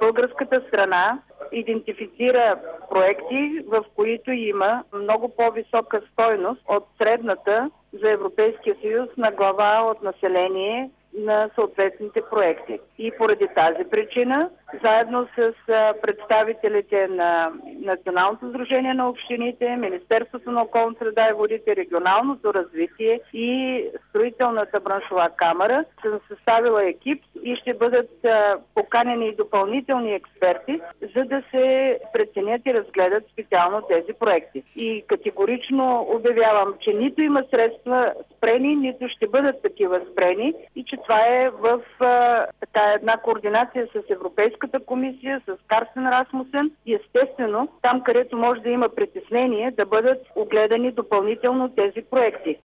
българската страна идентифицира проекти, в които има много по-висока стойност от средната за Европейския съюз на глава от население на съответните проекти. И поради тази причина, заедно с представителите на Националното сдружение на общините, Министерството на околната среда и водите, регионалното развитие и строителната браншова камара, съм съставила екип и ще бъдат поканени и допълнителни експерти, за да се преценят и разгледат специално тези проекти. И категорично обявявам, че нито има средства спрени, нито ще бъдат такива спрени и че това е в една координация с Европейската комисия, с Карстен Расмусен и естествено там, където може да има притеснение, да бъдат огледани допълнително тези проекти.